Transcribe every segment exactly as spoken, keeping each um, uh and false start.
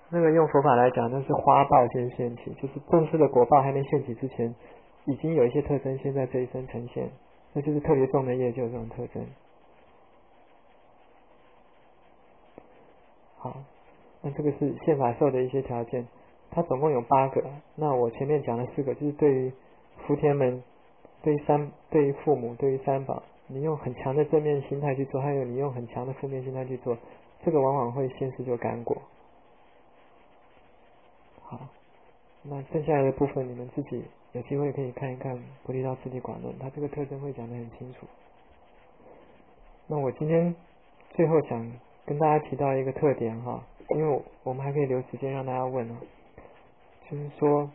那个用佛法来讲，那是花报先现起，就是正式的果报还没现起之前，已经有一些特征先在这一生呈现，那就是特别重的业就有这种特征。好，那这个是现法受的一些条件，它总共有八个。那我前面讲了四个，就是对于福田门、对于三、对于父母、对于三宝，你用很强的正面心态去做，还有你用很强的负面心态去做，这个往往会现世就干果。好，那剩下来的部分你们自己有机会可以看一看《菩提道次第广论》，它这个特征会讲得很清楚。那我今天最后想跟大家提到一个特点哈，因为我们还可以留时间让大家问哦，就是说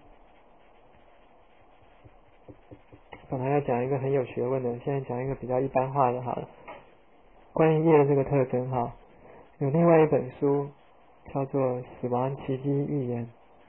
本来要讲一个很有学问的，现在讲一个比较一般化的好了。关于业的这个特征哈，有另外一本书叫做《死亡奇迹预言》。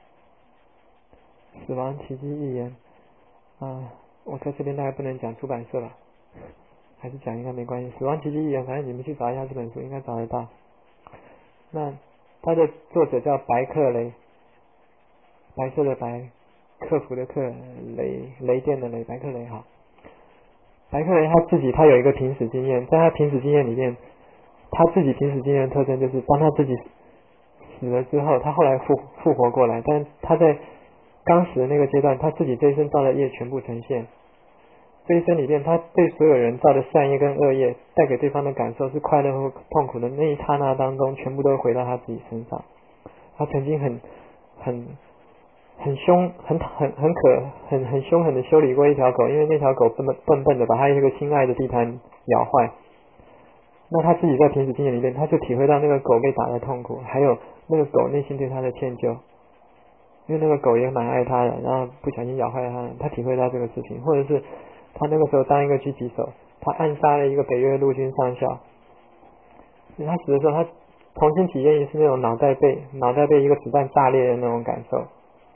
死亡奇迹预言啊，我在这边大概不能讲出版社吧，还是讲应该没关系。死亡奇迹预言，反正你们去找一下这本书，应该找得到。那它的作者叫白克雷，白色的白，克服的克，雷雷电的雷，白克雷好。白克雷他自己他有一个濒死经验，在他濒死经验里面，他自己濒死经验的特征就是当他自己死了之后，他后来复复活过来，但他在刚死的那个阶段，他自己这一生造的业全部呈现。这一生里面，他对所有人造的善业跟恶业带给对方的感受是快乐或痛苦的，那一刹那当中全部都回到他自己身上。他曾经很很很凶很很很可很很凶狠的修理过一条狗，因为那条狗笨笨笨的把他一个心爱的地毯咬坏。那他自己在濒死经验里面，他就体会到那个狗被打的痛苦，还有那个狗内心对他的歉疚，因为那个狗也蛮爱他的，然后不小心咬坏他，他体会到这个事情。或者是他那个时候当一个狙击手，他暗杀了一个北越陆军上校，他死的时候他重新体验一次那种脑袋被脑袋被一个子弹炸裂的那种感受。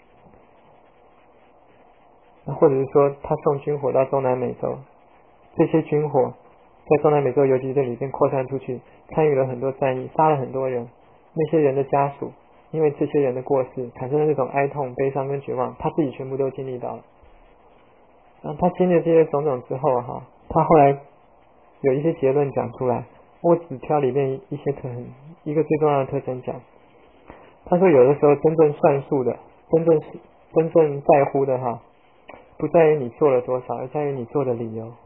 那或者是说他送军火到中南美洲，这些军火在中南美洲游击队里面扩散出去，参与了很多战役，杀了很多人，那些人的家属因为这些人的过世产生了那种哀痛悲伤跟绝望，他自己全部都经历到了。然后他经历了这些种种之后哈，他后来有一些结论讲出来，我只挑里面一些特一个最重要的特征讲。他说有的时候真正算数的，真正是真正在乎的哈，不在于你做了多少，而在于你做的理由。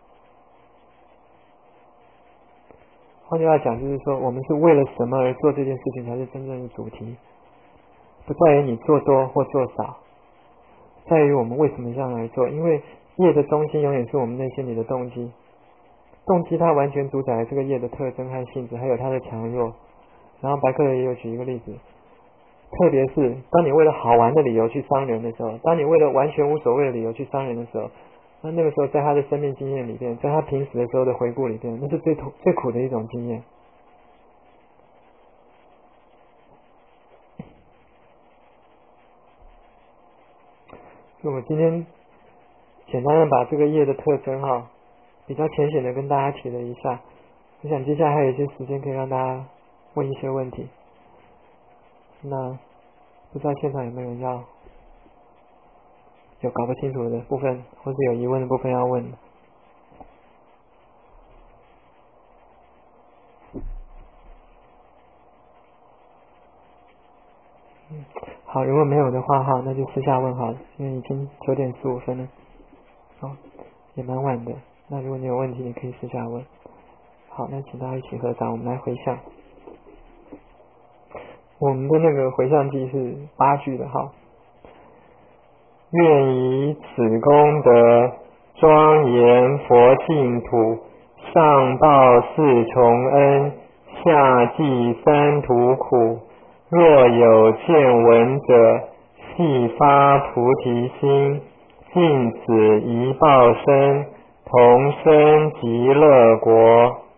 换句话讲，就是说我们是为了什么而做这件事情才是真正的主题，不在于你做多或做少，在于我们为什么这样来做。因为业的中心永远是我们内心里的动机，动机它完全主宰了这个业的特征和性质，还有它的强弱。然后白克雷也有举一个例子，特别是当你为了好玩的理由去伤人的时候，当你为了完全无所谓的理由去伤人的时候，那那个时候在他的生命经验里面，在他濒死的时候的回顾里面，那是最痛最苦的一种经验。所以我今天简单的把这个业的特征哈，比较浅显的跟大家提了一下。我想接下来还有一些时间可以让大家问一些问题。那不知道现场有没有人要有搞不清楚的部分，或是有疑问的部分要问的。嗯，好，如果没有的话哈，那就私下问好了，因为已经九点十五分了，哦，也蛮晚的。那如果你有问题，你可以私下问。好，那请大家一起合掌，我们来回向。我们的那个回向记是八句的哈。愿以此功德庄严佛净土，上报四重恩，下济三途苦。若有见闻者，悉发菩提心，尽此一报身，同生极乐国。